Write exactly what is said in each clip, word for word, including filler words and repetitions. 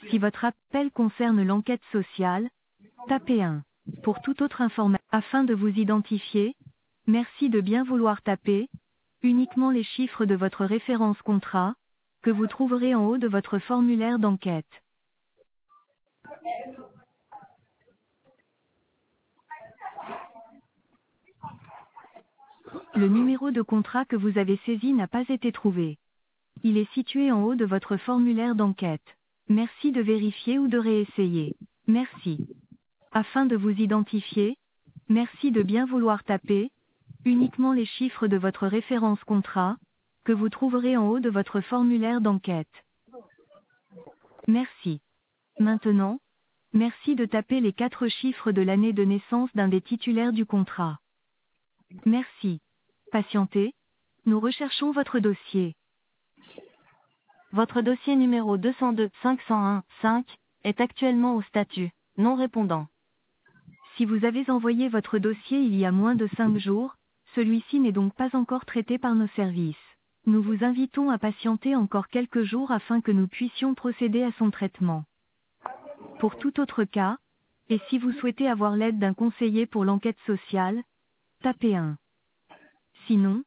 Si votre appel concerne l'enquête sociale, tapez un. Pour toute autre information, afin de vous identifier, merci de bien vouloir taper uniquement les chiffres de votre référence contrat, que vous trouverez en haut de votre formulaire d'enquête. Le numéro de contrat que vous avez saisi n'a pas été trouvé. Il est situé en haut de votre formulaire d'enquête. Merci de vérifier ou de réessayer. Merci. Afin de vous identifier, merci de bien vouloir taper uniquement les chiffres de votre référence contrat, que vous trouverez en haut de votre formulaire d'enquête. Merci. Maintenant, merci de taper les quatre chiffres de l'année de naissance d'un des titulaires du contrat. Merci. Patientez, nous recherchons votre dossier. Votre dossier numéro deux cent deux cinq cent un cinq est actuellement au statut non répondant. Si vous avez envoyé votre dossier il y a moins de cinq jours, celui-ci n'est donc pas encore traité par nos services. Nous vous invitons à patienter encore quelques jours afin que nous puissions procéder à son traitement. Pour tout autre cas, et si vous souhaitez avoir l'aide d'un conseiller pour l'enquête sociale, tapez un. Sinon,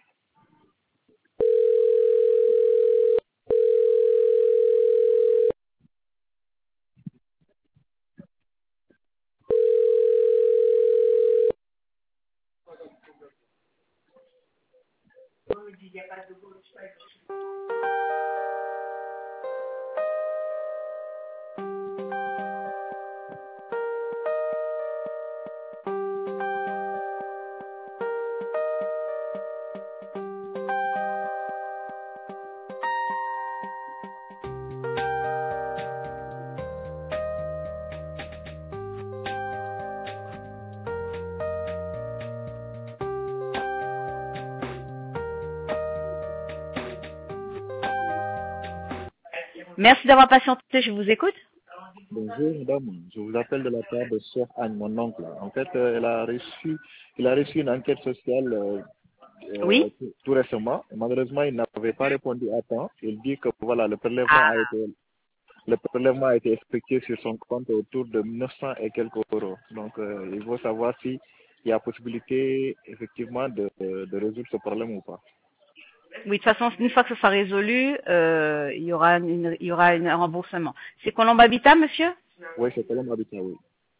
Merci d'avoir patienté, je vous écoute. Bonjour madame, je vous appelle de la part de Sœur Anne, mon oncle. En fait, euh, elle a reçu, il a reçu une enquête sociale euh, euh, Oui. tout, tout récemment. Malheureusement, il n'avait pas répondu à temps. Il dit que voilà, le prélèvement Ah, a été le prélèvement a été effectué sur son compte autour de neuf cents et quelques euros. Donc, euh, il faut savoir si il y a possibilité effectivement de, de, de résoudre ce problème ou pas. oui, de toute façon, une fois que ce sera résolu, euh, il y aura une, il y aura une- un remboursement. C'est Colombe Habitat, monsieur? Oui, c'est Colombe Habitat, oui.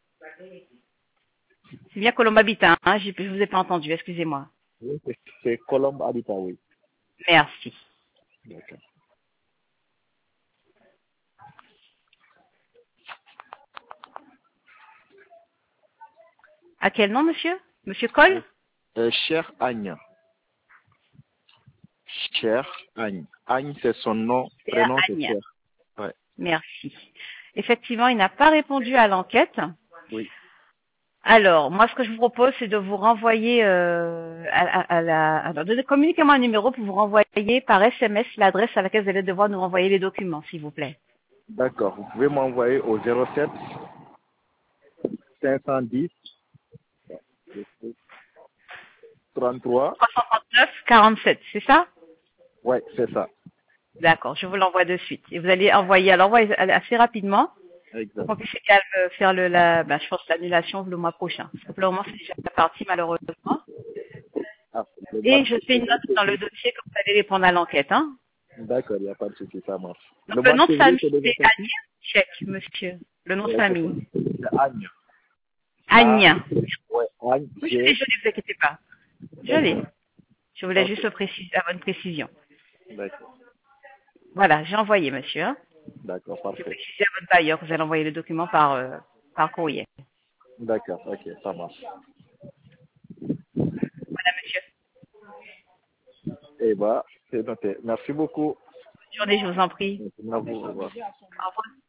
C'est bien Colombe Habitat, hein? Je ne vous ai pas entendu, excusez-moi. Oui, c'est c'est Colombe Habitat, oui. Merci. D'accord. À quel nom, monsieur? Monsieur Cole? Euh, Cher Agne. Cher Agne. Agne, c'est son nom. C'est Prénom, c'est Agne. Cher. Ouais. Merci. Effectivement, il n'a pas répondu à l'enquête. Oui. Alors, moi, ce que je vous propose, c'est de vous renvoyer euh, à, à, à la... Alors, de communiquez-moi un numéro pour vous renvoyer par S M S l'adresse à laquelle vous allez devoir nous renvoyer les documents, s'il vous plaît. D'accord. Vous pouvez m'envoyer au zéro sept cinq cent dix trente-trois. trois cent trente-neuf quarante-sept, c'est ça? Ouais, c'est ça. D'accord, je vous l'envoie de suite. Et vous allez envoyer, alors envoyez assez rapidement, pour Exact. qu'on puisse euh, faire le, la, ben, je pense l'annulation le mois prochain. Simplement, c'est déjà parti, malheureusement. Ah, le mois Et de je fais une note dans le février, dossier que vous allez répondre à l'enquête, hein. d'accord, il n'y a pas de souci, ça marche. Donc, Le le mois de nom de février, famille, c'est déjà c'est sorti. Agne. Check, monsieur. Le nom de Ouais, c'est ça. famille. C'est Agne. A, Agne. ouais, Agne, Oui, je l'ai, G. je l'ai, vous inquiétez pas. Je l'ai. D'accord. Je voulais Ok. juste préciser, la bonne précision. D'accord. Voilà, j'ai envoyé, monsieur. Hein. D'accord, J'ai parfait. précisé à votre bailleur que vous allez envoyer le document par, euh, par courrier. D'accord, ok, ça marche. Voilà, monsieur. Eh bien, c'est noté. Merci beaucoup. Bonne journée, je vous en prie. Merci à vous. Au revoir. Au revoir.